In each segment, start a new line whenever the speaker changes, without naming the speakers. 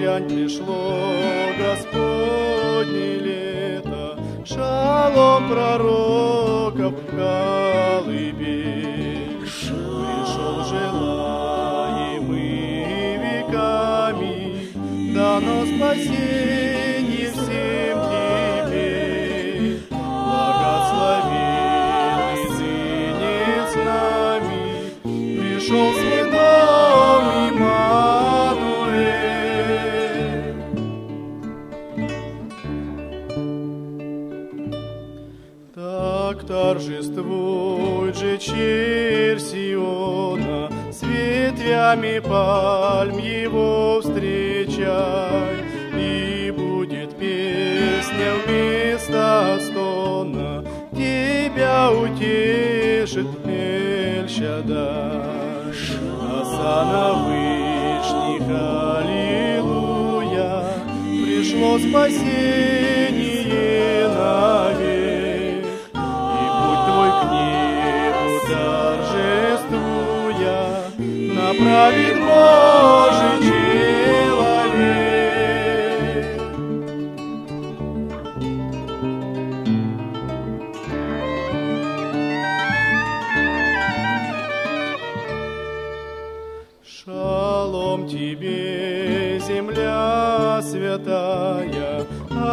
глянь, пришло Господне лето, шалом пророков в колыбель. Пришел желаемый веками, дано спасение всем теперь. Благословенный ныне с нами, пришел свой дом Иммануэль. Так торжествует же червь Сиона, с ветвями пальм его встречай, и будет песня вместо стона, тебя утешит Эль-Шаддай. Осанна вышних, аллилуйя, пришло спасение навек, и путь твой к небу торжествуя направит Божий человек. Шалом тебе, земля святая,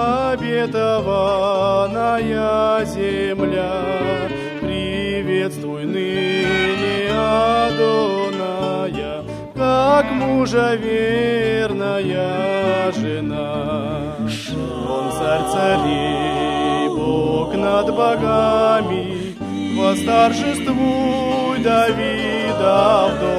обетованная земля, приветствуй ныне Адоная, как мужа верная жена. Он царь царей, Бог над богами, восторжествуй Давидов дом.